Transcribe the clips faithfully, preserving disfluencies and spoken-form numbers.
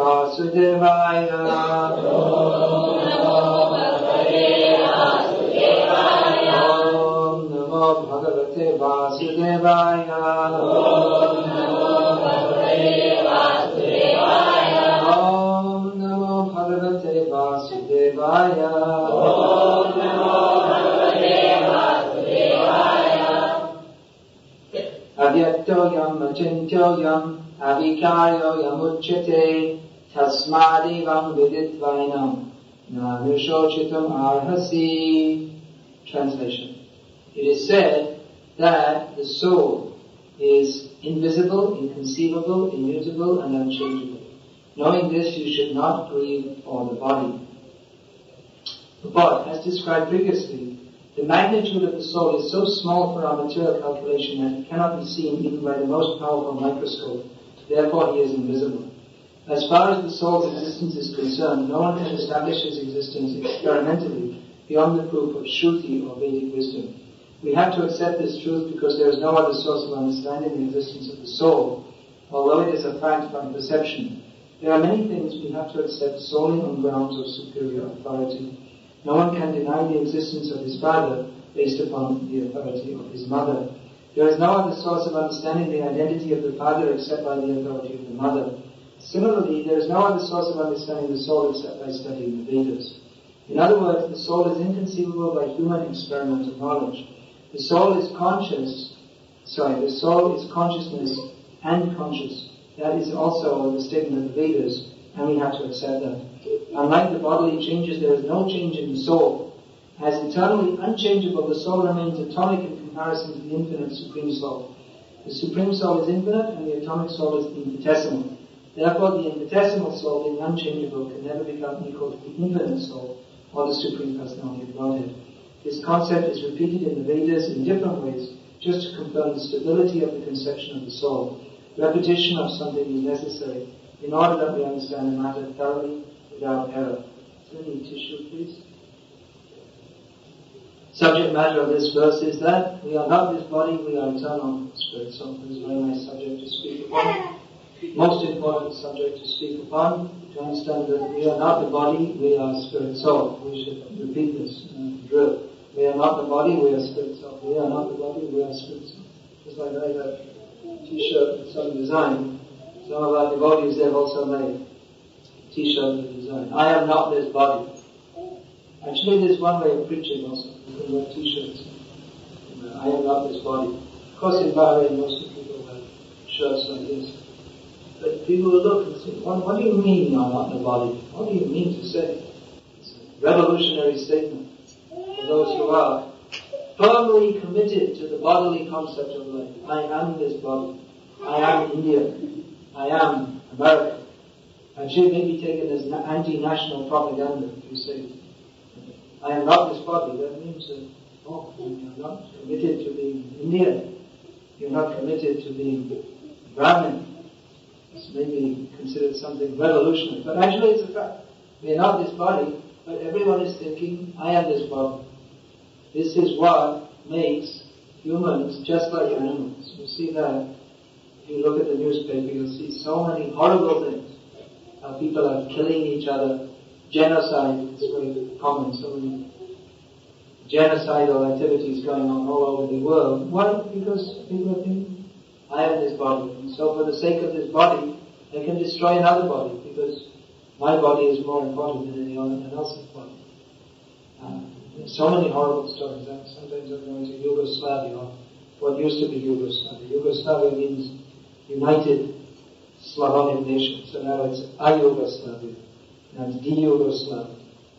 Vasudevaya. Om Namo Bhagavate Vasudevaya. Om Namo Bhagavate Vasudevaya. Avyaktoyam achintyoyam avikaryoyam uchyate tasmadivam viditvainam nanushochitam arhasi. Translation. It is said that the soul is invisible, inconceivable, immutable and unchangeable. Knowing this, you should not grieve for the body. But, as described previously, the magnitude of the soul is so small for our material calculation that it cannot be seen even by the most powerful microscope. Therefore, he is invisible. As far as the soul's existence is concerned, no one can establish his existence experimentally beyond the proof of Shruti or Vedic wisdom. We have to accept this truth because there is no other source of understanding the existence of the soul, although it is a fact by perception. There are many things we have to accept solely on grounds of superior authority. No one can deny the existence of his father based upon the authority of his mother. There is no other source of understanding the identity of the father except by the authority of the mother. Similarly, there is no other source of understanding the soul except by studying the Vedas. In other words, the soul is inconceivable by human experimental knowledge. The soul is conscious, sorry, the soul is consciousness and conscious. That is also the statement of the Vedas, and we have to accept that. Unlike the bodily changes, there is no change in the soul. As eternally unchangeable, the soul remains atomic in comparison to the infinite Supreme Soul. The Supreme Soul is infinite, and the atomic soul is infinitesimal. Therefore, the infinitesimal soul, being unchangeable, can never become equal to the infinite soul, or the Supreme Personality of Godhead. This concept is repeated in the Vedas in different ways, just to confirm the stability of the conception of the soul. Repetition of something is necessary in order that we understand the matter thoroughly without error. So we need tissue, please. Subject matter of this verse is that we are not this body, we are eternal spirit. So this is a very nice subject to speak upon. Most important subject to speak upon, to understand that we are not the body, we are spirit soul. We should repeat this uh, drill. We are not the body, we are spirit soul. We are not the body, we are spirit soul. Just like I have T-shirt with some design. Some of our devotees have also made T-shirt with design. I am not this body. Actually, there's one way of preaching also. You can wear T-shirts. I am not this body. Of course, in Bahrain, most of the people have shirts like this. But people will look and say, what, what do you mean you are not the body? What do you mean to say? It's a revolutionary statement for those who are firmly committed to the bodily concept of life. I am this body. I am India. I am America. And should may be taken as anti-national propaganda if you say, I am not this body. That means that, oh, you're not committed to being India. You're not committed to being Brahmin. This may be considered something revolutionary. But actually it's a fact. We are not this body, but everyone is thinking, I am this body. This is what makes humans just like animals. You see that. If you look at the newspaper, you'll see so many horrible things. How people are killing each other. Genocide is very common. So many genocidal activities going on all over the world. Why? Because people are thinking, I am this body. And so for the sake of this body, I can destroy another body because my body is more important than anyone else's body. Uh, there's so many horrible stories. And sometimes I'm going to Yugoslavia, or what used to be Yugoslavia. Yugoslavia means United Slavonic Nation. So now it's a-Yugoslavia. Now it's de-Yugoslavia.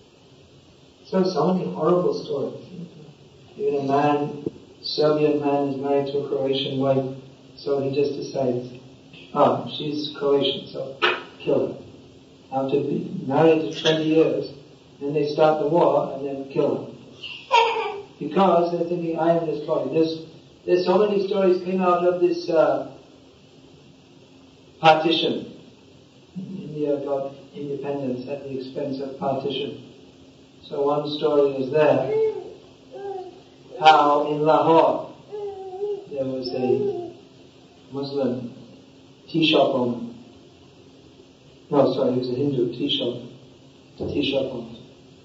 So, so many horrible stories. Even a man, Serbian man is married to a Croatian wife, so he just decides, ah, she's Croatian, so kill her. After being married for twenty years, then they start the war and then kill her. Because they're thinking, I am this body. There's, there's so many stories came out of this uh, partition. India got independence at the expense of partition. So one story is there, how in Lahore there was a Muslim tea shop owner. No, sorry, he was a Hindu, tea shop. Tea shop owner.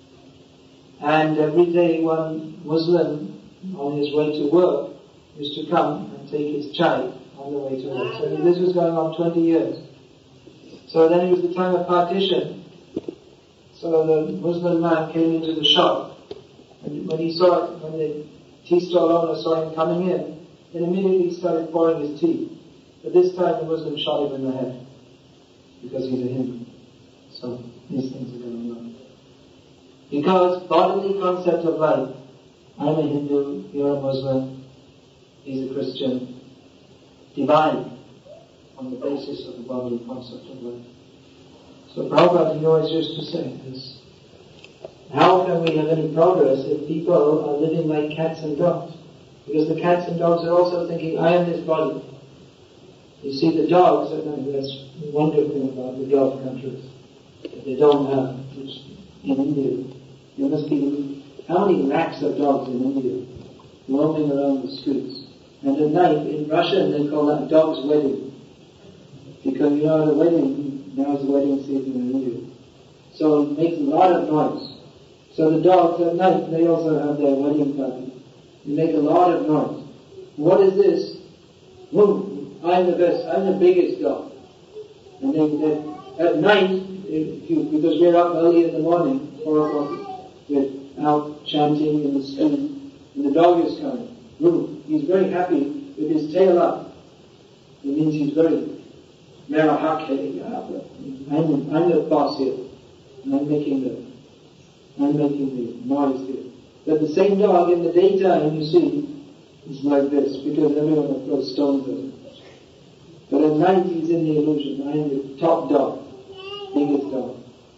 And every day one Muslim on his way to work used to come and take his chai on the way to work. So this was going on twenty years. So then it was the time of partition. So the Muslim man came into the shop, and when he saw it, when the tea stall owner saw him coming in, then immediately he started pouring his tea. But this time the Muslim shot him in the head, because he's a Hindu. So these things are going on. Because bodily concept of life, I'm a Hindu, you're a Muslim, he's a Christian, divide on the basis of the bodily concept of life. So Prabhupada, he always used to say this: how can we have any progress if people are living like cats and dogs? Because the cats and dogs are also thinking, I am this body. You see, the dogs, I think that's the wonderful thing about the Gulf countries, that they don't have, which in India, there must be, how many lakhs of dogs in India roaming around the streets? And at night, in Russia, they call that dog's wedding. Because you know, the wedding, now is the wedding season in India. So it makes a lot of noise. So the dogs at night, they also have their wedding party. They make a lot of noise. What is this? Boom, I'm the best, I'm the biggest dog. And they, they at night, if you, because we're up early in the morning, four o'clock, we're out chanting in the street, and the dog is coming. Boom, he's very happy with his tail up. It means he's very merahak-heading. I'm, I'm the boss here. And I'm making the, I'm making the noise here. But the same dog in the daytime, you see, is like this, because everyone will throw stones at him. But at night, he's in the illusion. I am the top dog, biggest dog.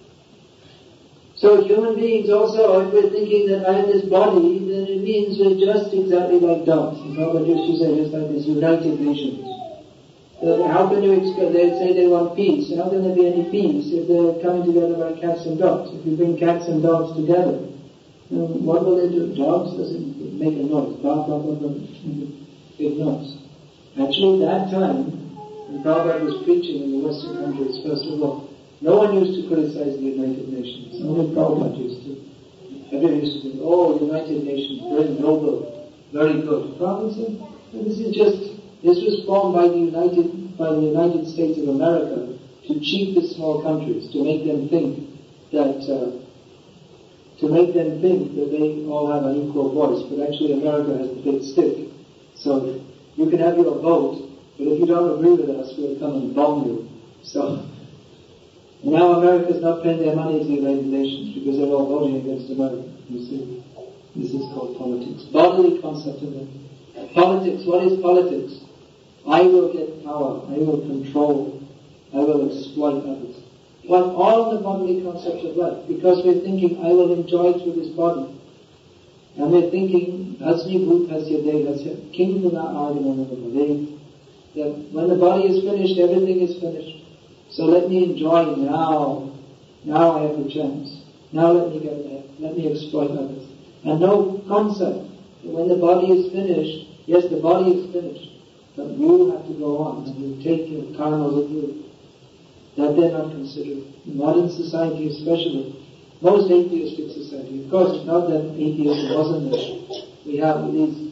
So human beings also, if we're thinking that I am this body, then it means we're just exactly like dogs. And Prabhupada used to say, just like this United Nations. Uh, how can you expect, they say they want peace. How can there be any peace if they're coming together like cats and dogs? If you bring cats and dogs together, um, what will they do? Dogs doesn't make a noise. Bark, bark, bark, bark, big noise. Actually, that time, when Prabhupada was preaching in the Western countries, first of all, no one used to criticize the United Nations. Only Prabhupada used to. Everyone used to think, oh, United Nations, very noble, very good. Prabhupada said, well, this is just, this was formed by the United, by the United States of America to cheat the small countries, to make them think that, uh, to make them think that they all have an equal voice, but actually America has the big stick. So you can have your vote, but if you don't agree with us, we'll come and bomb you. So now America's not paying their money to the United Nations because they're all voting against America. You see, this is called politics. Bodily concept of it. Politics. What is politics? I will get power. I will control. I will exploit others. Well, all the bodily concepts of life, because we're thinking, I will enjoy through this body. And we're thinking, Asmi Bhut Hasya Dev Hasya, King Guna Adinanavade, that when the body is finished, everything is finished. So let me enjoy now. Now I have the chance. Now let me get there. Let me exploit others. And no concept that when the body is finished, yes, the body is finished, but you have to go on and you take your karma with you. That they're not considered. In modern society especially, most atheistic society, of course, not that atheism wasn't there. We have these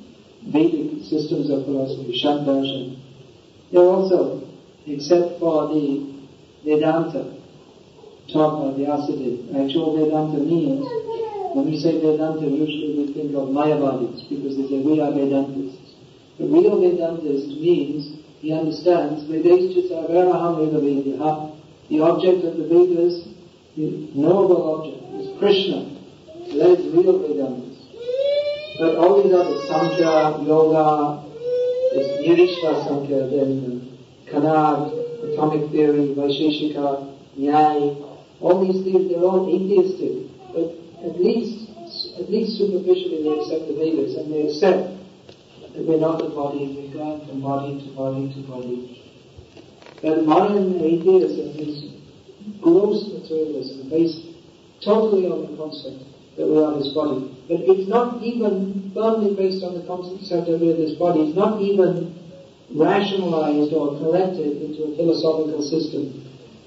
Vedic systems of philosophy, Shandarshan. They're also, except for the Vedanta taught by Vyasadeva. Actual Vedanta means, when we say Vedanta, usually we think of Mayavadis, because they say we are Vedantists. But real Vedantist means he understands Vedas Avaraham Veda Vedya. The object of the Vedas, the knowable object, is Krishna. So that is real Vedantist. But all these other Samkhya, Yoga, this Nirishva Samkhya, then Kanad, atomic theory, Vaisheshika, Nyaya, all these things, they're all atheistic. But at least, at least superficially they accept the Vedas, and they accept that we're not the body, we go from body to body to body. But modern atheism is gross materialism, based totally on the concept that we are this body. But it's not even firmly based on the concept that we are this body. It's not even rationalized or collected into a philosophical system.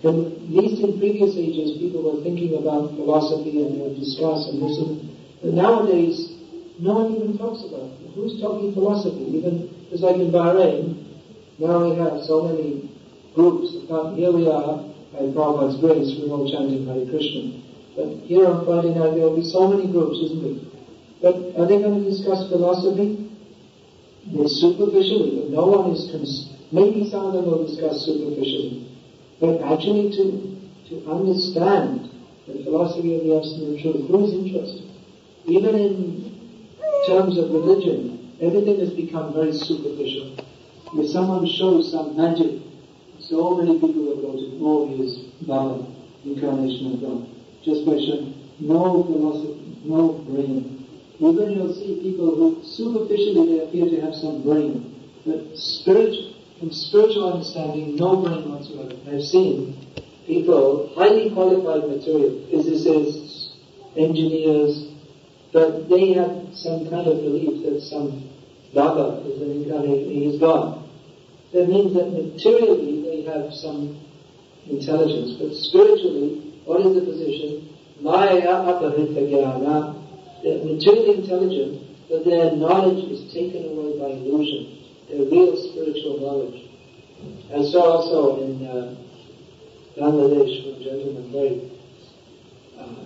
But at least in previous ages, people were thinking about philosophy and they would discuss and listen. But nowadays, no one even talks about it. Who's talking philosophy? Even, it's like in Bahrain, now we have so many groups. Here we are, by Prabhupada's grace, we're all chanting Hare Krishna. But here on Friday night, there will be so many groups, isn't it? But are they going to discuss philosophy? They superficially, but no one is, cons- maybe some of them will discuss superficially. But actually to, to understand the philosophy of the Absolute Truth, who is interested? Even in terms of religion, everything has become very superficial. If someone shows some magic, so many people will go to, oh, he is Baba, incarnation of God. Just by showing no philosophy, no brain. Even you'll see people who superficially they appear to have some brain, but spiritual, from spiritual understanding, no brain whatsoever. I've seen people, highly qualified material, physicists, engineers, but they have some kind of belief that some Baba is an incarnate, he is God. That means that materially they have some intelligence, but spiritually, what is the position? Maya aparita jnana. They're materially intelligent, but their knowledge is taken away by illusion. Their real spiritual knowledge. I saw also in uh, Bangladesh one gentleman, very, uh,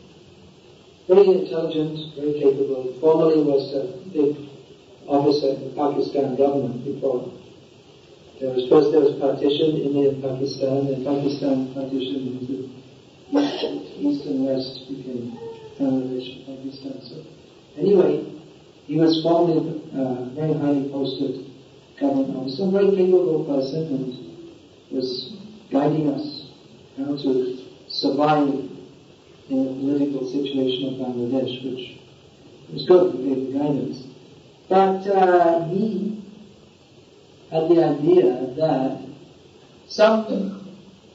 very intelligent, very capable. Formerly was a big officer in the Pakistan government before. There was first there was partition, India and Pakistan, and Pakistan partition into East and West became Bangladesh and Pakistan. So anyway, he was formerly uh, very highly posted government officer, a very capable person, and was guiding us how to survive in the political situation of Bangladesh, which was good, he gave the guidance. But uh, he had the idea that some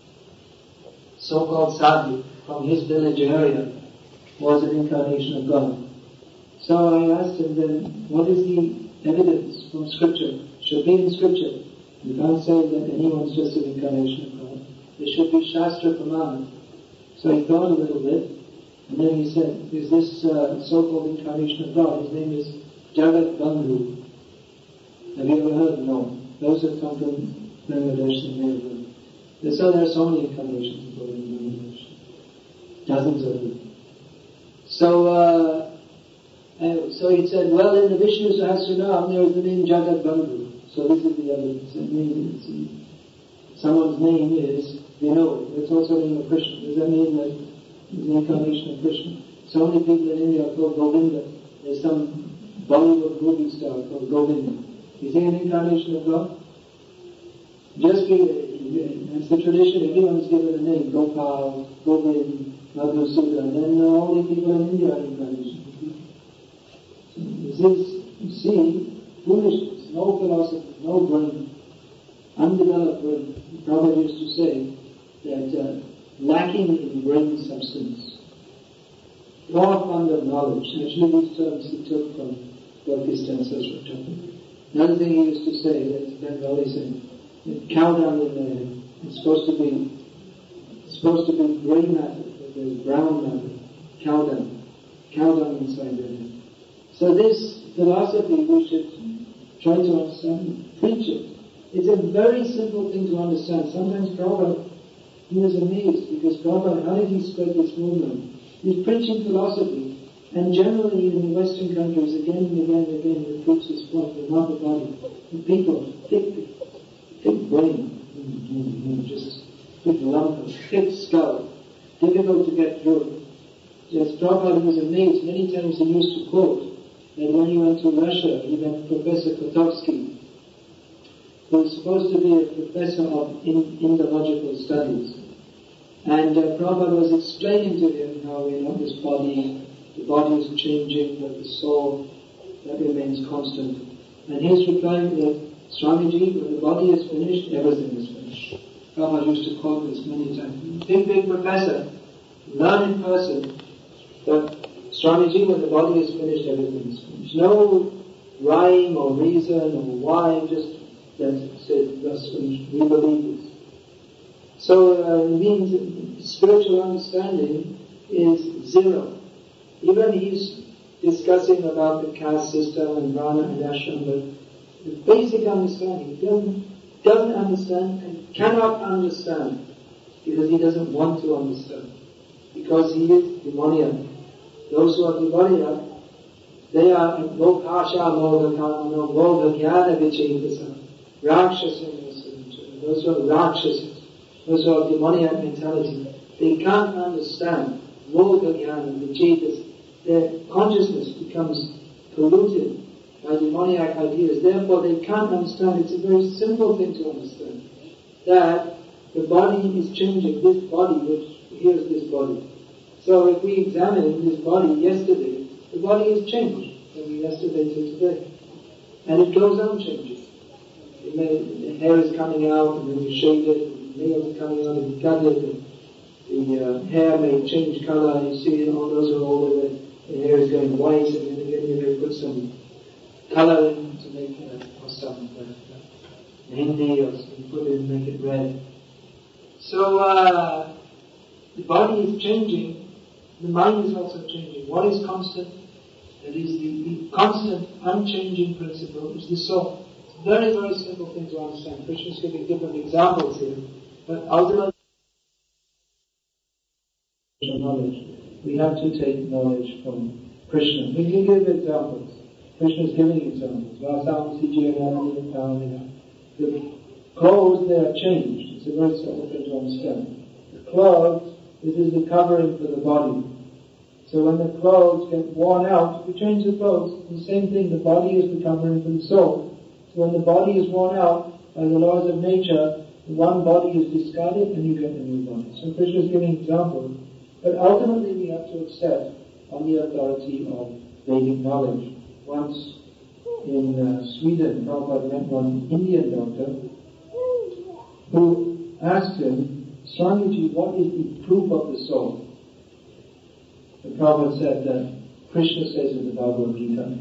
so-called sadhu from his village area was an incarnation of God. So I asked him then, what is the evidence from Scripture? Should be in Scripture. You can't say that anyone's just an incarnation of God. There should be Shastra Pramana. So he thought a little bit, and then he said, is this uh, so-called incarnation of God? His name is Jagat Bandhu. Have you ever heard? No. Those that come from Bangladesh and Nepal. So there are so many incarnations of God in Bangladesh. Dozens of them. So, uh, uh, so he said, well, in the Vishnu Sahasranam there is the name Jagat Bandhu. So this is the evidence. It means someone's name is Vinod. It's also the name of Krishna. Does that mean that it's the incarnation of Krishna? So many people in India are called Govinda. There's some Bollywood movie star called Govinda. Is he an incarnation of God? Just be, that's the tradition, everyone's given a name, Gopal, Govind, Madhusudha, and then all the people in India are incarnations. So this is, you see, foolishness, no philosophy, no brain, undeveloped brain. Prabhupada used to say that uh, lacking in brain substance, raw fund of knowledge. Actually these terms he took from Bhakti-Stan Saraswati. Another thing he used to say, that Bengali saying, cow dung in there, it's supposed to be, it's supposed to be grey matter, there's brown matter, cow dung, cow dung inside there. So this philosophy we should try to understand, preach it. It's a very simple thing to understand. Sometimes Prabhupada, he was amazed because Prabhupada, how did he spread this movement? He's preaching philosophy. And generally in the Western countries, again and again and again, he repeats this point, the not the body. The people, thick, thick brain, just big lump of thick skull, difficult to get through. Yes, Prabhupada was amazed. Many times he used to quote that when he went to Russia, he met Professor Kotovsky, who was supposed to be a professor of in, Indological studies. And uh, Prabhupada was explaining to him how, you know, this body, the body is changing, but the soul, that remains constant. And he's replying that, Swamiji, when the body is finished, everything is finished. Prabhupada used to quote this many times. Big, big professor, learned person, but Swamiji, when the body is finished, everything is finished. No rhyme or reason or why, just that said, thus finished. We believe this. So uh, it means spiritual understanding is zero. Even he's discussing about the caste system and Varna and Ashram, but the basic understanding, he doesn't, doesn't understand and cannot understand because he doesn't want to understand. Because he is demoniac. Those who are demoniac, they are Lokasha Moga Kamano, Moga Jnana Vichitasa, Rakshasana, those who are Rakshasas, those who have demoniac mentality. They can't understand Moga Jnana Vichitasa. Their consciousness becomes polluted by demoniac ideas. Therefore, they can't understand. It's a very simple thing to understand. That the body is changing. This body, which here's this body. So if we examine this body yesterday, the body is changed from yesterday to today. And it goes on changing. It may, the hair is coming out, and then you shave it, the nails are coming out, and you cut it, and the uh, hair may change color, and you see, all those are all the way. The hair is going white, and then again you may put some color in to make it, or some uh, hindi, or you put it and make it red. So uh, the body is changing, the mind is also changing. What is constant? That is the, the constant, unchanging principle is the soul. It's a very, very simple thing to understand. Krishna is giving different examples here, but ultimately, knowledge. We have to take knowledge from Krishna. We can give examples. Krishna is giving examples. The clothes, they are changed. It's a very simple thing to understand. The clothes, this is the covering for the body. So when the clothes get worn out, we change the clothes. The same thing, the body is the covering for the soul. So when the body is worn out, by the laws of nature, one body is discarded and you get a new body. So Krishna is giving examples. But ultimately we have to accept on the authority of Vedic knowledge. Once in uh, Sweden, Prabhupada met one Indian doctor who asked him, Swamiji, what is the proof of the soul? The Prabhupada said that Krishna says in the Bhagavad Gita.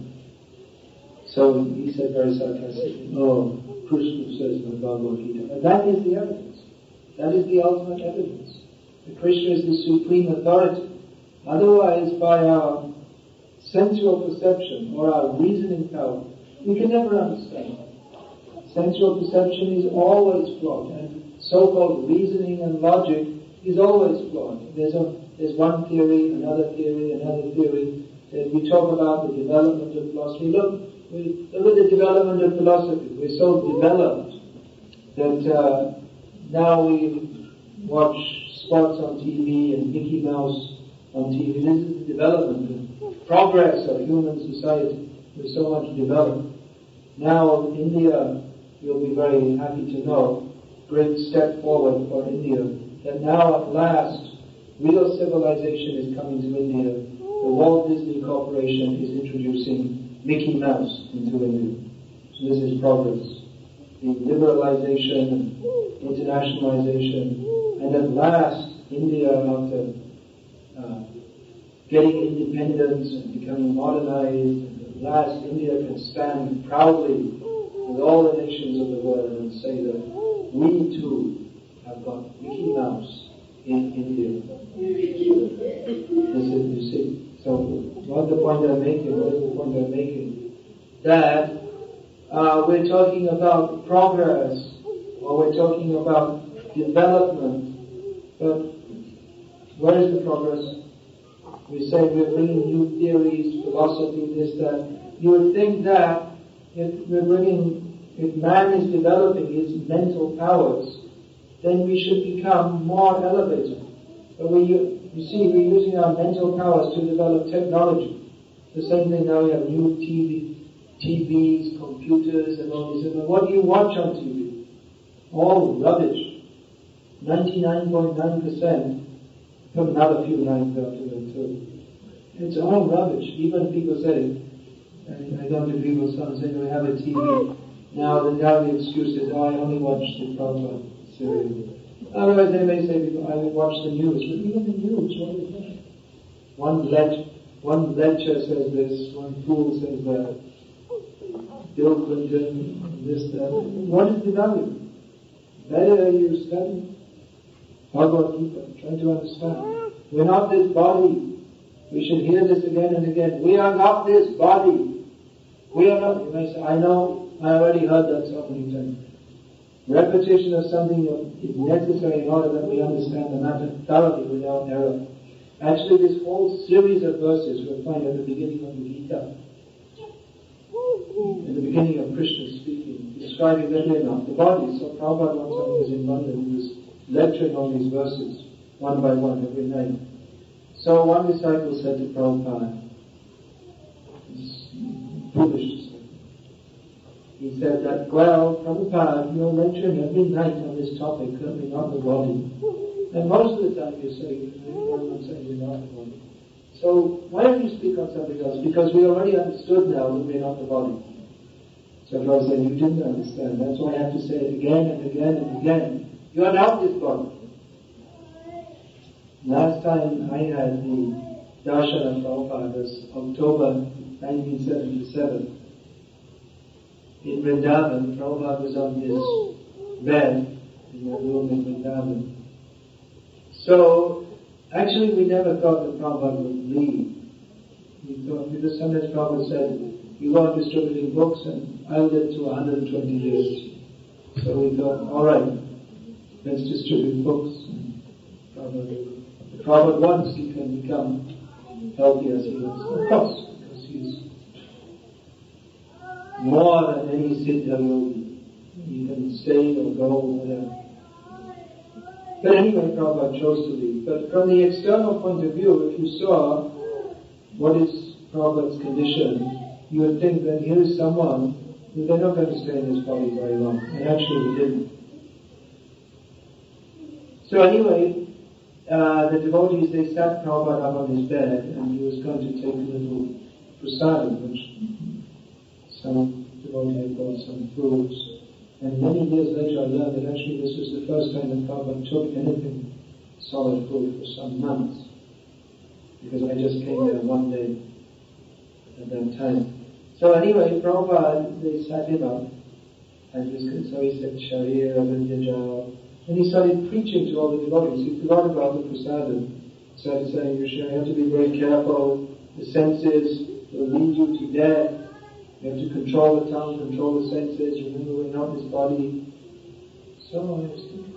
So he said very sarcastically, oh, Krishna says in the Bhagavad Gita. And that is the evidence. That is the ultimate evidence. The Krishna is the supreme authority. Otherwise, by our sensual perception or our reasoning power, we can never understand. Sensual perception is always flawed, and so-called reasoning and logic is always flawed. There's a there's one theory, another theory, another theory. As we talk about the development of philosophy, look, we, look at the development of philosophy. We're so developed that uh, now we watch spots on T V and Mickey Mouse on T V. This is the development and progress of human society. We're so much developed. Now India, you'll be very happy to know, great step forward for India, that now at last real civilization is coming to India. The Walt Disney Corporation is introducing Mickey Mouse into India. So this is progress. The liberalization, internationalization, and at last, India, after uh, getting independence and becoming modernized, and at last India can stand proudly with all the nations of the world and say that we too have got Mickey Mouse in India. This is, you see. So, what the point I'm making? What is the point I'm making? That uh, we're talking about progress, or we're talking about development. But where is the progress? We say we're bringing new theories, philosophy, this, that. You would think that if we're bringing, if man is developing his mental powers, then we should become more elevated. But we, you see, we're using our mental powers to develop technology. The same thing now, we have new T V, T Vs, computers, and all this. And what do you watch on T V? All rubbish. ninety-nine point nine percent, put another few nines after them too. It's all rubbish. Even people say, I go to people's sons saying, we have a T V. Now the, now the excuse is, oh, I only watch the proper series. Otherwise they may say, I watch the news. But even the news, what is that? One, let, one lecture says this, one fool says that. Bill Clinton, this, that. What is the value? Better you study. Bhagavad Gita, trying to understand. We're not this body. We should hear this again and again. We are not this body. We are not, you may say, I know, I already heard that so many times. Repetition of something is necessary in order that we understand the matter thoroughly without error. Actually, this whole series of verses we'll find at the beginning of the Gita. In the beginning of Krishna speaking, describing Vedana, the body. So Prabhupada one time was in London, he was lecturing on these verses, one by one, every night. So one disciple said to Prabhupada, it's foolish to say, he said that, well, Prabhupada, you're lecturing every night on this topic, certainly not the body. And most of the time you say, I'm not saying you're not the body. So why don't you speak on something else? Because we already understood now that we're not the body. So Prabhupada said, you didn't understand. That's why I have to say it again and again and again. You are not this body. Last time I had the darshan of Prabhupada was October nineteen seventy-seven. In Vrindavan, Prabhupada was on his bed in the room in Vrindavan. So, actually we never thought that Prabhupada would leave. We thought, because sometimes Prabhupada said, you go on distributing books and I'll live to one hundred twenty years. So we thought, alright, let's distribute books. Prabhupada, if Prabhupada wants, he can become healthy as he wants. Of course, because he's more than any Siddha yogi. He can stay or go or whatever. But anyway, Prabhupada chose to leave. But from the external point of view, if you saw what is Prabhupada's condition, you would think that here is someone who they're not going to stay in this body very long. And actually he didn't. So anyway, uh, the devotees, they sat Prabhupada up on his bed and he was going to take a little prasadam, which some devotee had brought some fruits. And many years later I learned that actually this was the first time that Prabhupada took anything solid food for some months. Because I just came there one day at that time. So anyway, Prabhupada, they sat him up, and he was, so he said, Sharira Vindyaja, and he started preaching to all the devotees. He forgot about the prasadam. He started saying, you have to be very careful, the senses will lead you to death. You have to control the tongue, control the senses, remember we're not this body. So I was thinking,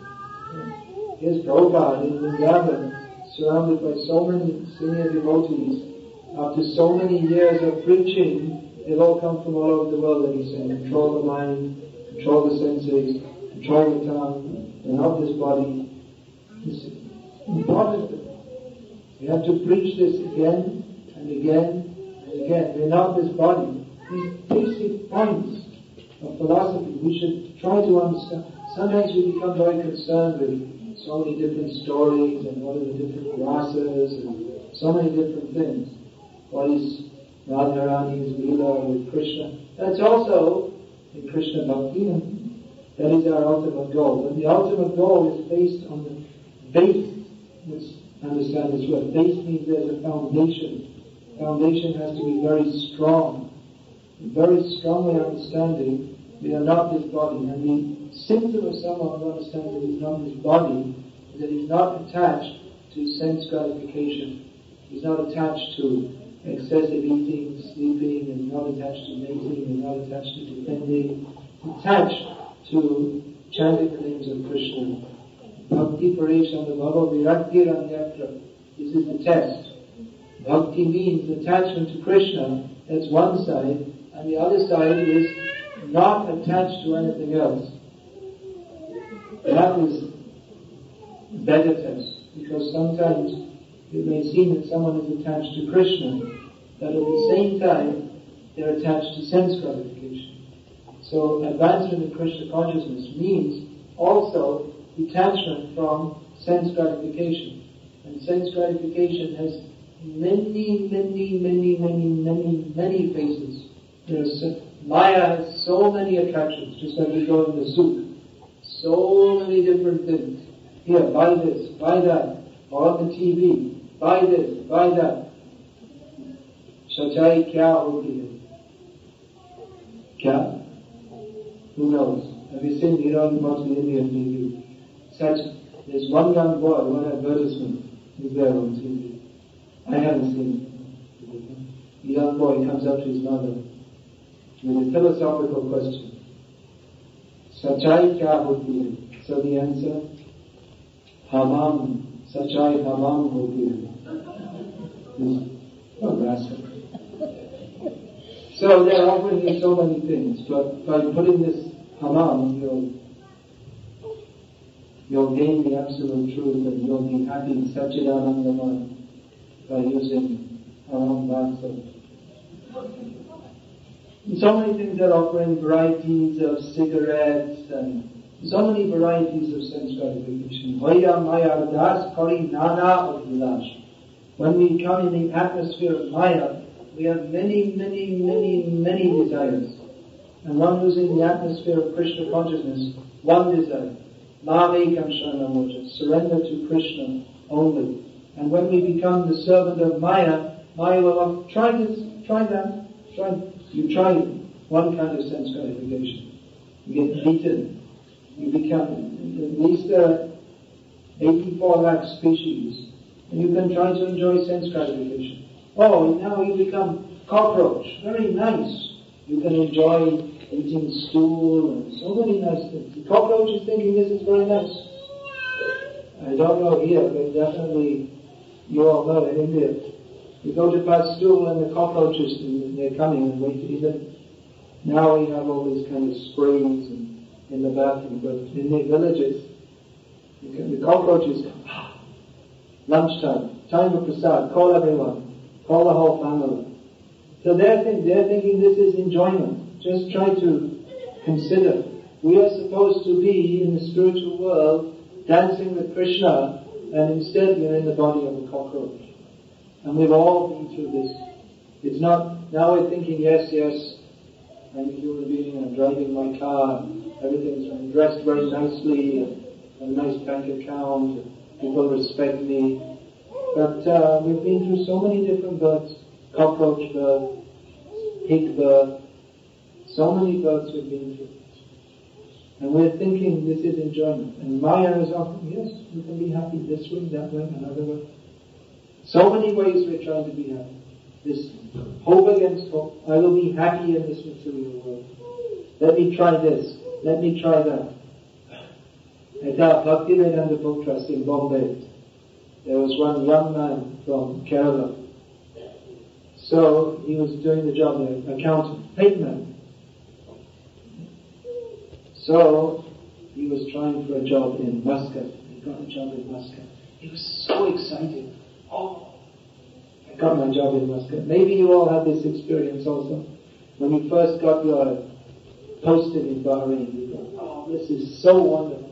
here's Prabhupada in Vrindavan, surrounded by so many senior devotees. After so many years of preaching, they've all come from all over the world, and he's saying, control the mind, control the senses, control the tongue, and not this body. It's important. We have to preach this again and again and again. We're not this body. These basic points of philosophy we should try to understand. Sometimes we become very concerned with so many different stories and what are the different rasas and so many different things. What is Radharani's Leela with Krishna? That's also in Krishna Bhakti, and that is our ultimate goal. But the ultimate goal is based on the base. Let's understand this word. Base means there's a foundation. Foundation has to be very strong. Very strongly understanding we are not this body. And the symptom of someone who understands that he's not this body is that he's not attached to sense gratification. He's not attached to excessive eating, sleeping, and not attached to mating, and not attached to defending. Attached to chanting the names of Krishna. Bhakti Pareshana Bhava Virakti Ranyatra. This is the test. Bhakti means attachment to Krishna. That's one side. And the other side is not attached to anything else. That is a better test. Because sometimes it may seem that someone is attached to Krishna, but at the same time they're attached to sense gratification. So advancement in Krishna consciousness means also detachment from sense gratification. And sense gratification has many, many, many, many, many, many faces. There's, Maya has so many attractions, just like we go in the souk. So many different things. Here, buy this, buy that, or on the T V, buy this, buy that. Sachai kya hoti hai? Kya? Who knows? Have you seen Iran watch the Indian T V? Such, There's one young boy, one advertisement is there on T V. I haven't seen it. A young boy comes up to his mother with a philosophical question. Sachai kya hoti hai? So the answer, hamam, sachai hamam hoti hai. Oh, rascal. So they're offering you so many things, but by putting this hamam, you'll, you'll gain the absolute truth and you'll be happy in Satchidanandamaya by using hamam bhaksa. So many things are offering varieties of cigarettes and so many varieties of sense gratification. Hoya maya das kari nana abhilash. When we come in the atmosphere of Maya, we have many, many, many, many desires. And one who's in the atmosphere of Krishna consciousness, one desire. Mavekam Sharnamoja, surrender to Krishna only. And when we become the servant of Maya, Maya will offer, try this, try that, try. You try one kind of sense gratification. You get beaten. You become, at least uh, eighty-four lakh species. And you can try to enjoy sense gratification. Oh, now you become cockroach. Very nice. You can enjoy eating stool and so many nice things. The cockroach is thinking this is very nice. I don't know here, but definitely you all know in India. You go to pass stool and the cockroaches, and they're coming and wait to eat it. Now we have all these kind of sprays in, in the bathroom, but in the villages, the cockroaches come. Lunchtime, time of prasad, call everyone, call the whole family. So they're, think, they're thinking this is enjoyment. Just try to consider. We are supposed to be in the spiritual world dancing with Krishna, and instead we're in the body of a cockroach. And we've all been through this. It's not, now we're thinking, yes, yes, I'm a human being, I'm driving my car, everything's, I'm dressed very nicely, and a nice bank account, and people respect me. But uh, we've been through so many different births, cockroach birth, pig birth, so many births we've been through. And we're thinking this is enjoyment. And Maya is offering, yes, you can be happy this way, that way, another way. So many ways we're trying to be happy. This hope against hope. I will be happy in this material world. Let me try this. Let me try that. At our Bhaktivedanta Book Trust in Bombay, there was one young man from Kerala. So he was doing the job there, accountant, paid man. So he was trying for a job in Muscat. He got a job in Muscat. He was so excited. Oh, I got my job in Muscat. Maybe you all had this experience also. When you first got your posted in Bahrain, you go, oh, this is so wonderful.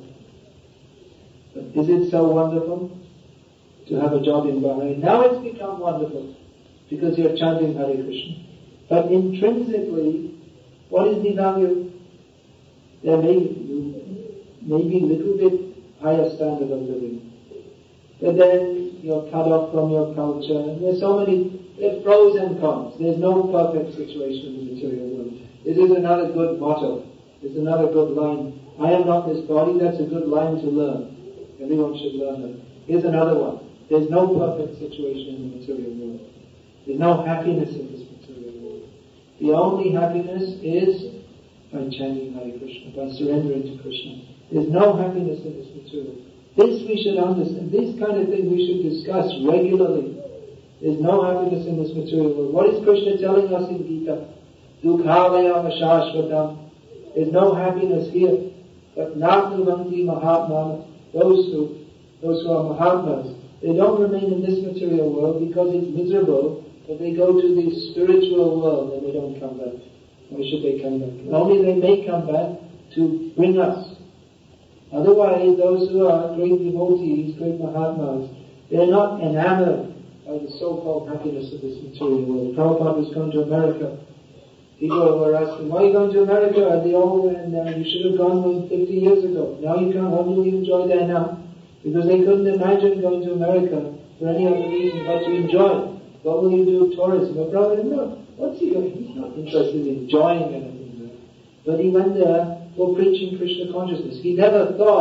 But is it so wonderful to have a job in Bahrain? Now it's become wonderful because you're chanting Hare Krishna. But intrinsically, what is the value? There may, may be a little bit higher standard of living. But then you're cut off from your culture. There's so many, there's pros and cons. There's no perfect situation in the material world. It is another good motto. It's another good line. I am not this body. That's a good line to learn. Everyone should learn that. Here's another one. There's no perfect situation in the material world. There's no happiness in this material world. The only happiness is by chanting Hare Krishna, by surrendering to Krishna. There's no happiness in this material. This we should understand. This kind of thing we should discuss regularly. There's no happiness in this material world. What is Krishna telling us in Gita? Dukhalayam ashashvatam. There's no happiness here. But natnuvanti mahatmana. Those who, those who are Mahatmas, they don't remain in this material world because it's miserable, but they go to the spiritual world and they don't come back. Why should they come back? Only they may come back to bring us. Otherwise, those who are great devotees, great Mahatmas, they're not enamored by the so-called happiness of this material world. Prabhupada was going to America. People were asking, why are you going to America? Are they all, and uh, you should have gone fifty years ago. Now you can't, what do you enjoy there now? Because they couldn't imagine going to America for any other reason but to enjoy. What will you do? Tourism. But Prabhupada, no. What's he going? He's not interested in enjoying anything there. But he went there for preaching Krishna consciousness. He never thought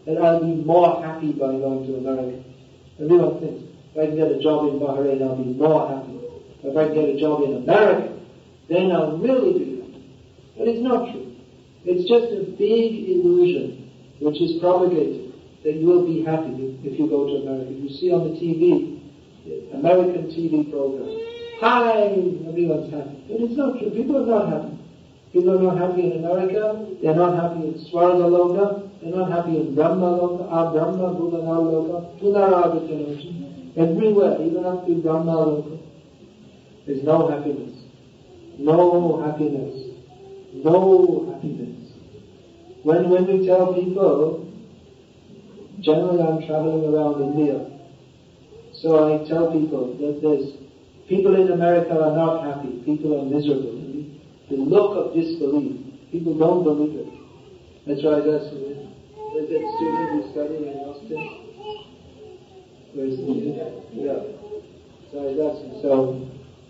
that I'll be more happy by going to America. Everyone thinks, if I can get a job in Bahrain, I'll be more happy. If I can get a job in America, then I'll really be happy. But it's not true. It's just a big illusion which is propagated that you will be happy if you go to America. You see on the T V, American T V program, hi, everyone's happy. But it's not true. People are not happy. People are not happy in America. They're not happy in Swargaloka. They're not happy in Brahmaloka, ah, Brahma, Bhuvanaloka, Punarabhitanoji. Everywhere, even up to Brahmaloka, there's no happiness. No happiness. No happiness. When, when we tell people, generally I'm traveling around India, so I tell people that there's people in America are not happy, people are miserable. The look of disbelief, people don't believe it. That's why I was asking, there's that student who's studying in Austin. Where's he? Yeah. So I was asking, so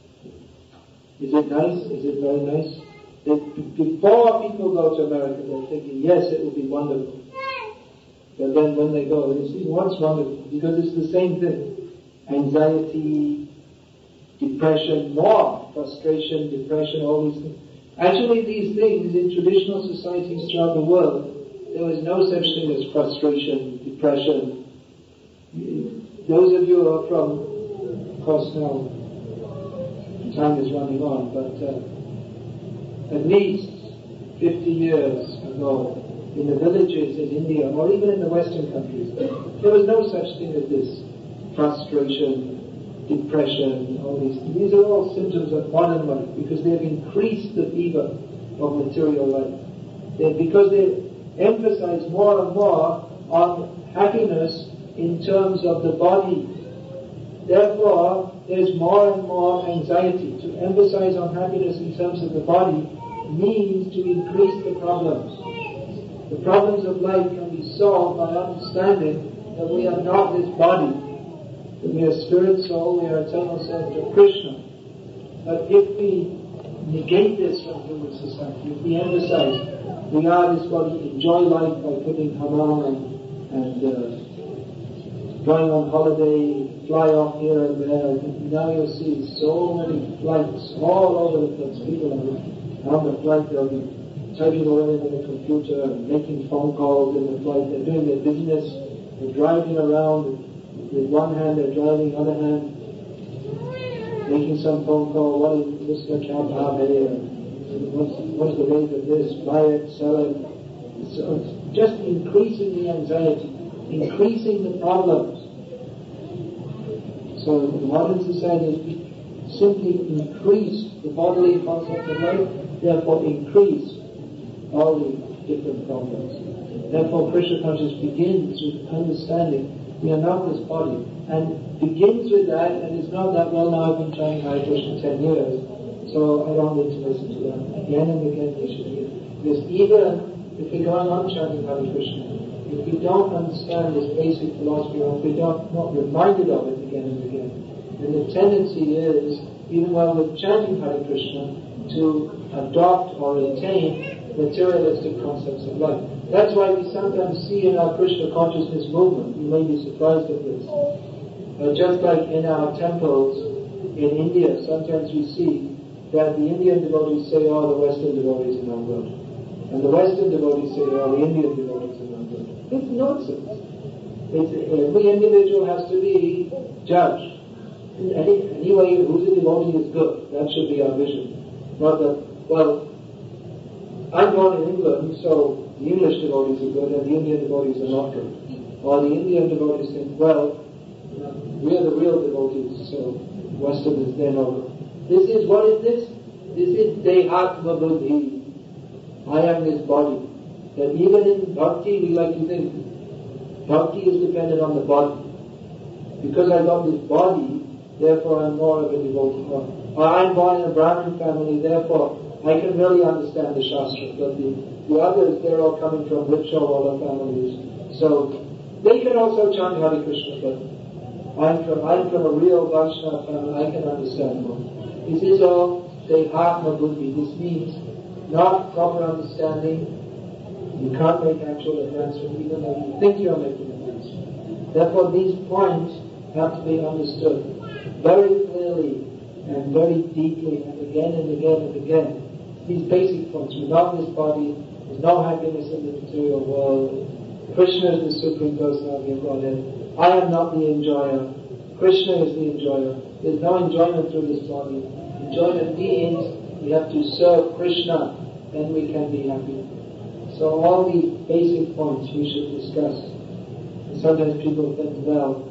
is it nice? Is it very nice? They, before people go to America, they're thinking, yes, it will be wonderful. But then when they go, they see, what's wonderful? Because it's the same thing. Anxiety, depression, more frustration, depression, all these things. Actually, these things in traditional societies throughout the world, there was no such thing as frustration, depression. Those of you who are from, of course now, time is running on, but uh, at least fifty years ago, in the villages in India, or even in the Western countries, there was no such thing as this frustration, depression, all these. These are all symptoms of modern life because they've increased the fever of material life. They, because they emphasize more and more on happiness in terms of the body. Therefore, there's more and more anxiety. To emphasize on happiness in terms of the body means to increase the problems. The problems of life can be solved by understanding that we are not this body. We are spirit, soul, we are eternal self of Krishna. But if we negate this from human society, if we emphasize we are this body, enjoy life by putting hammam and, and uh, going on holiday, fly off here and there, now you'll see so many flights all over the place. People are on the flight, they'll be typing away on the computer and making phone calls in the flight, they're doing their business, they're driving around. With one hand they're driving, other hand making some phone call, what is Mister Chabhave, what's, what's the rate of this, buy it, sell it. So it's just increasing the anxiety, increasing the problems. So the modern society has simply increased the bodily concept of life, therefore increased all the different problems. Therefore Krishna consciousness begins with understanding we are not this body, and begins with that, and it's not that, well, now I've been trying Hare Krishna ten years, so I don't need to listen to that. Again and again we should hear. Because even if we're going on chanting Hare Krishna, if we don't understand this basic philosophy, or if we don't not reminded of it again and again, then the tendency is, even while we're chanting Hare Krishna, to adopt or retain materialistic concepts of life. That's why we sometimes see in our Krishna consciousness movement, you may be surprised at this, uh, just like in our temples in India, sometimes we see that the Indian devotees say, oh, the Western devotees are no good. And the Western devotees say, oh, the Indian devotees are no good. It's nonsense. It's, every individual has to be judged. Any, anyway, who's a devotee is good. That should be our vision. Not that, well, I'm born in England, so the English devotees are good and the Indian devotees are not good. Or the Indian devotees think, well, we're the real devotees, so Western is then over. This is, what is this? This is Dehatma Buddhi. I am this body. That even in bhakti, we like to think, bhakti is dependent on the body. Because I got this body, therefore I'm more of a devotee. Or I'm born in a Brahmin family, therefore I can really understand the Shastra, but the, the others, they're all coming from Rickshawala families. So, they can also chant Hare Krishna, but I'm from, I'm from a real Vaishnava family, I can understand more. This is all Dehatma Buddhi. This means not proper understanding You can't make actual advancement even though you think you're making advancement. Therefore, these points have to be understood very clearly and very deeply and again and again and again. These basic points. Without this body, there's no happiness in the material world. Krishna is the Supreme Personality of Godhead. I am not the enjoyer. Krishna is the enjoyer. There's no enjoyment through this body. Enjoyment means we have to serve Krishna, then we can be happy. So all these basic points we should discuss. And sometimes people think, well,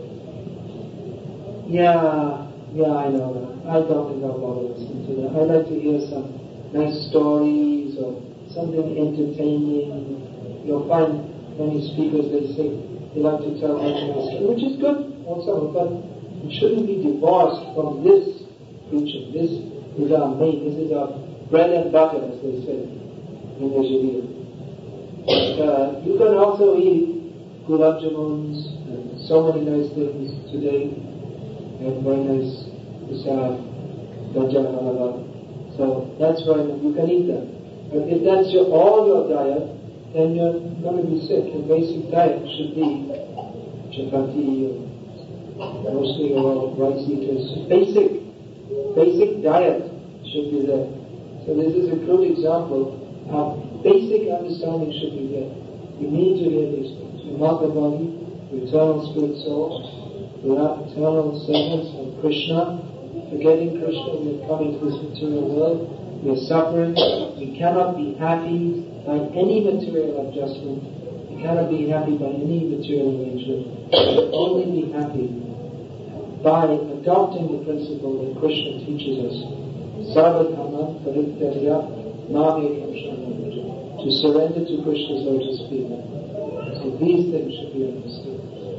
yeah, yeah, I know that. I don't think I'll bother listening to that. I like to hear some nice stories or something entertaining. You'll find many speakers, they say they like to tell nice stories, which is good also, but it shouldn't be divorced from this preaching. This is our main, this is our bread and butter, as they say in Nigeria. But uh, you can also eat gulab jamuns and so many nice things today, and very nice prasad, gajar halwa. So that's why you can eat that. But if that's your, all your diet, then you're going to be sick. Your basic diet should be chapati, or mostly all rice eaters. Basic, basic diet should be there. So this is a good example. Our basic understanding should be there. We need to hear these things. We're not the body, we're eternal spirit souls. We're not eternal servants of Krishna. Forgetting Krishna, we're coming to this material world. We're suffering. We cannot be happy by any material adjustment. We cannot be happy by any material arrangement. We can only be happy by adopting the principle that Krishna teaches us. Sarvadhamma parityaja nāmekam sharanam, to surrender to Krishna's lotus feet. So these things should be understood.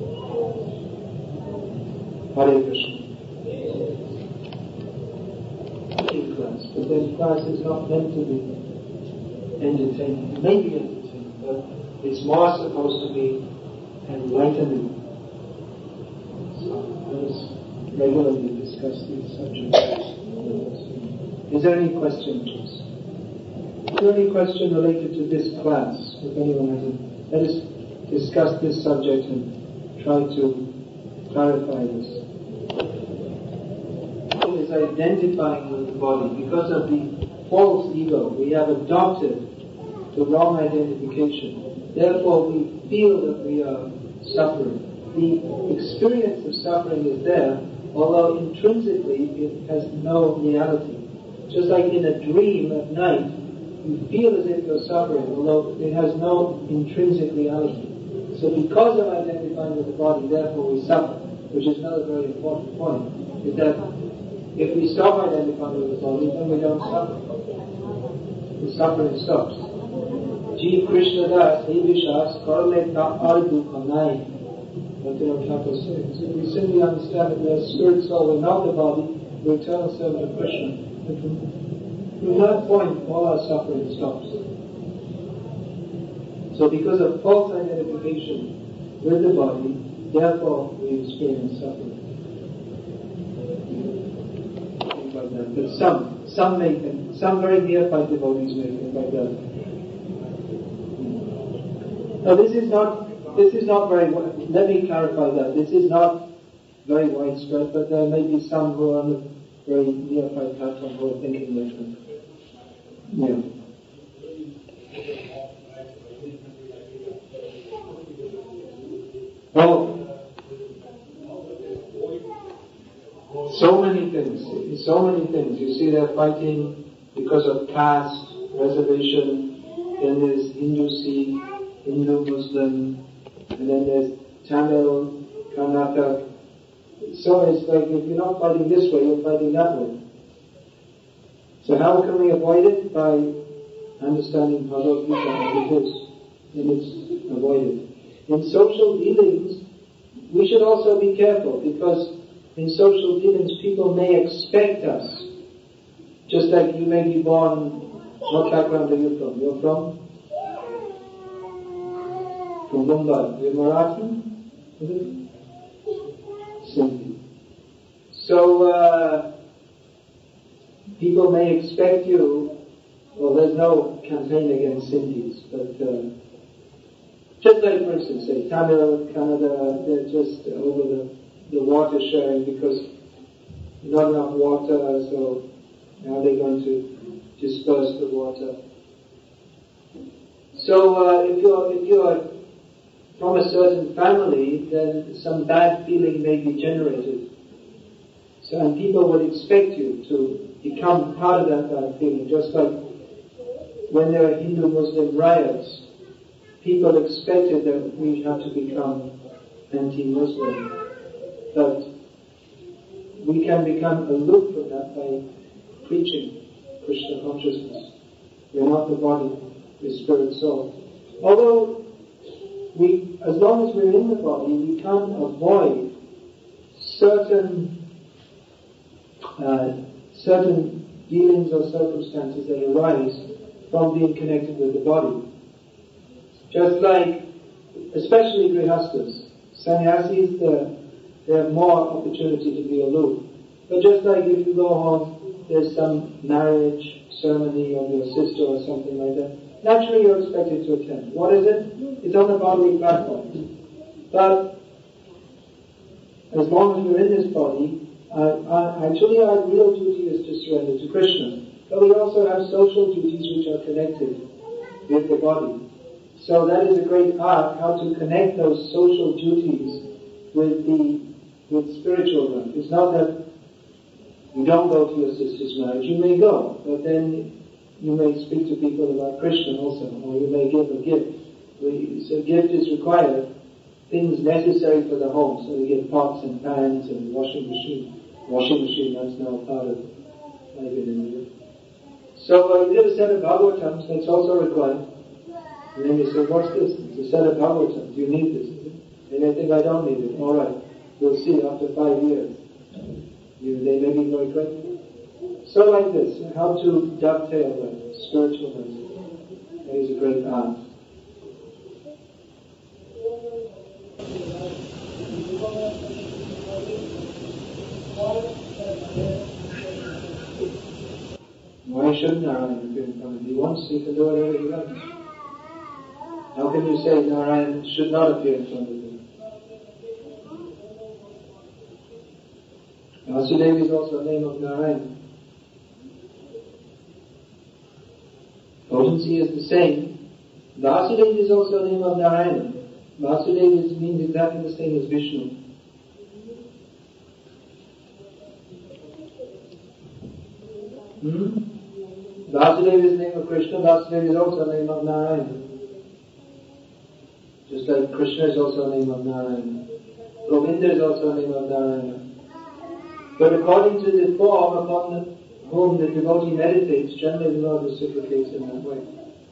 Hare Krishna. Class, but then class is not meant to be entertaining. It may be entertaining, but it's more supposed to be enlightening. So let us regularly discuss these subjects. Is there any question, please? Is there any question related to this class? If anyone has it, let us discuss this subject and try to clarify this. Is identifying with the body. Because of the false ego, we have adopted the wrong identification. Therefore, we feel that we are suffering. The experience of suffering is there, although intrinsically it has no reality. Just like in a dream at night, you feel as if you're suffering, although it has no intrinsic reality. So because of identifying with the body, therefore we suffer, which is another very important point, is that if we stop identifying with the body, then we don't suffer. The suffering stops. Jeev Krishna Das, Nivishas, Karle Ardu Kanai. What the Thakur says. So we simply understand that we are spirit soul, we're not the body, we're eternal servant of Krishna. And from, from that point, all our suffering stops. So because of false identification with the body, therefore we experience suffering. But some, some make them, some very nearby devotees make it like that. Now this is not, this is not very, let me clarify that, this is not very widespread, but there may be some who are on the very nearby platform who are thinking like that. Yeah. Oh. So many things, so many things. You see they're fighting because of caste, reservation, then there's Hindu Sikh, Hindu Muslim, and then there's Tamil, Karnataka. So it's like if you're not fighting this way, you're fighting that way. So how can we avoid it? By understanding Bhagavad Gita as it is, and it's avoided. In social dealings, we should also be careful, because in social dealings, people may expect us. Just like you may be born, what background are you from? You're from? From Mumbai. You're Marathi? Is it? Sindhi. So, uh, people may expect you well, there's no campaign against Sindhis, but uh, just like, for instance, say Tamil, Canada, they're just over the, the water sharing because not enough water, so how are they going to disperse the water? So uh, if you're if you're from a certain family, then some bad feeling may be generated. So and people would expect you to become part of that bad feeling, just like when there are Hindu-Muslim riots, people expected that we had to become anti-Muslim. But we can become aloof from that by preaching Krishna consciousness. We're not the body, we're spirit soul. Although we, as long as we're in the body, we can't avoid certain uh, certain dealings or circumstances that arise from being connected with the body. Just like, especially grihastas, sannyasis, they have more opportunity to be aloof. But just like if you go home, there's some marriage ceremony of your sister or something like that, naturally you're expected to attend. What is it? It's on the bodily platform. But as long as we're in this body, uh, uh, actually our real duty is to surrender to Krishna. But we also have social duties which are connected with the body. So that is a great art, how to connect those social duties with the with spiritual life. It's not that you don't go to your sister's marriage, you may go, but then you may speak to people about Krishna also, or you may give a gift. So gift is required, things necessary for the home, so you get pots and pans and washing machine. Washing machine, that's now part of life in India. So uh, you get a set of Bhagavatams, that's also required. And then you say, what's this? It's a set of Bhagavatams, do you need this? And they think, I don't need it. Alright, we'll see after five years. You, they may be very grateful. So like this, how to dovetail the spiritual life. That is a great art. Why shouldn't Narayan appear in front of you? He wants you to do whatever he wants. How can you say Narayan should not appear in front of you? Vasudeva is also a name of Narayan. Potency is the same. Vasudeva is also a name of Narayana. Vasudeva means exactly the same as Vishnu. Hmm? Vasudeva is the name of Krishna, Vasudeva is also a name of Narayana. Just like Krishna is also a name of Narayana. Govinda is also a name of Narayana. But according to the form upon whom the devotee meditates, generally the Lord reciprocates in that way.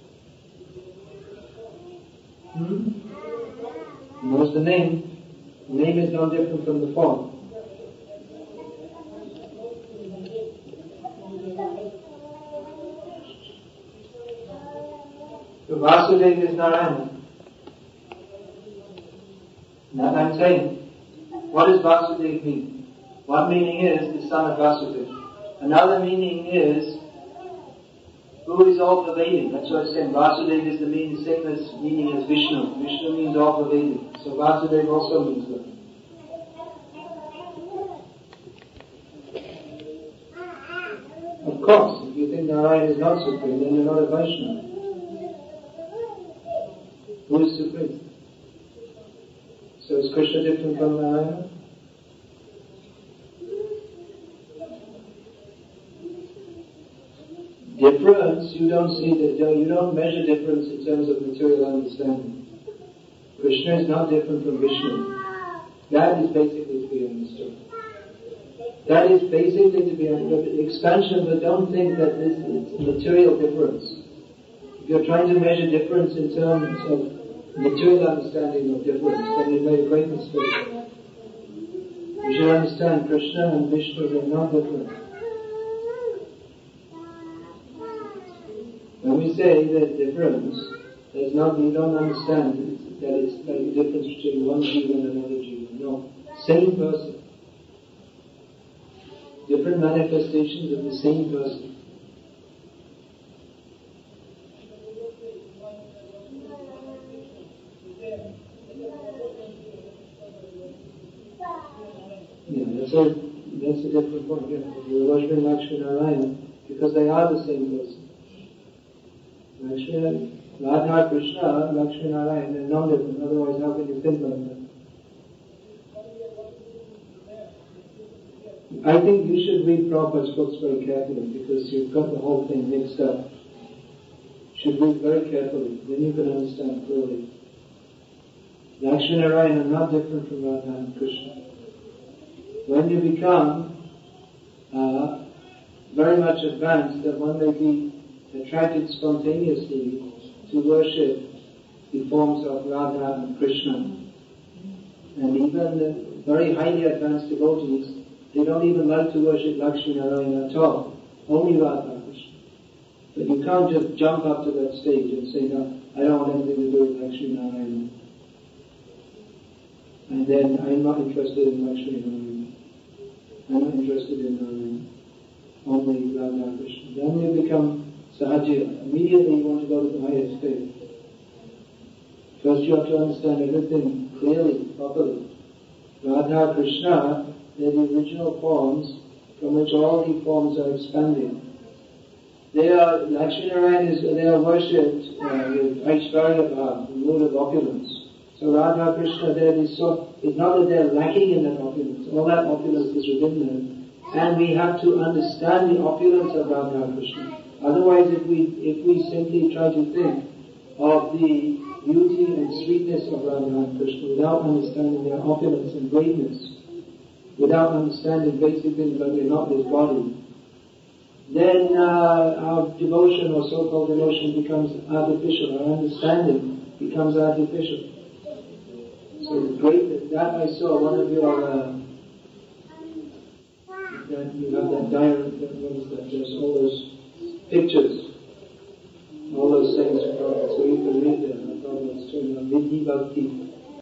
Hmm? What's the name? The name is no different from the form. So Vasudeva is Narayana. Now I'm saying, what does Vasudeva mean? One meaning is the son of Vasudeva. Another meaning is who is all pervading. That's what I'm saying. Vasudeva is the meaning, same as meaning as Vishnu. Vishnu means all pervading. So Vasudeva also means that. Of course, if you think Narayana is not supreme, then you're not a Vaishnava. Who is supreme? So is Krishna different from Narayana? Difference, you don't see that, you don't measure difference in terms of material understanding. Krishna is not different from Vishnu. That is basically to be understood. That is basically to be understood. Expansion, but don't think that this is material difference. If you're trying to measure difference in terms of material understanding of difference, then you've made a great mistake. You should understand Krishna and Vishnu are not different. When we say that difference, there's not, we don't understand that it's like a difference between one jiva and another jiva. No. Same person. Different manifestations of the same person. Yeah, that's a, that's a different point. Yeah. You're worshipping Lakshmi Narayana because they are the same person. Lakshmi, Radha Krishna, Lakshmi Narayana, they're not different. Otherwise, how can you think like that? I think you should read Prabhupada's books very carefully because you've got the whole thing mixed up. You should read very carefully, then you can understand clearly. Lakshmi Narayana are not different from Radha and Krishna. When you become uh, very much advanced, that one may be attracted spontaneously to worship the forms of Radha and Krishna. And even the very highly advanced devotees, they don't even like to worship Lakshmi Narayana at all, only Radha and Krishna. But you can't just jump up to that stage and say, no, I don't want anything to do with Lakshmi Narayana. And then I'm not interested in Lakshmi Narayana. I'm not interested in Narayana. Only Radha and Krishna. Then you become Sahaja. Immediately you want to go to the higher state. First you have to understand everything clearly, properly. Radha, Krishna, they're the original forms from which all the forms are expanding. They are, Lakshmi Narayana is, they are worshipped uh, with Aishvarya Bhav, the mood of opulence. So Radha, Krishna, they're the sort, it's not that they're lacking in that opulence, all that opulence is within them. And we have to understand the opulence of Radha and Krishna. Otherwise, if we, if we simply try to think of the beauty and sweetness of Radha and Krishna without understanding their opulence and greatness, without understanding basic things like they're not this body, then uh, our devotion or so-called devotion becomes artificial, our understanding becomes artificial. So the great, that I saw one of your, uh, that you have that diary, what is that, there's all those pictures, all those things from, so you can read them, I thought it was too, Vidhi Bhakti.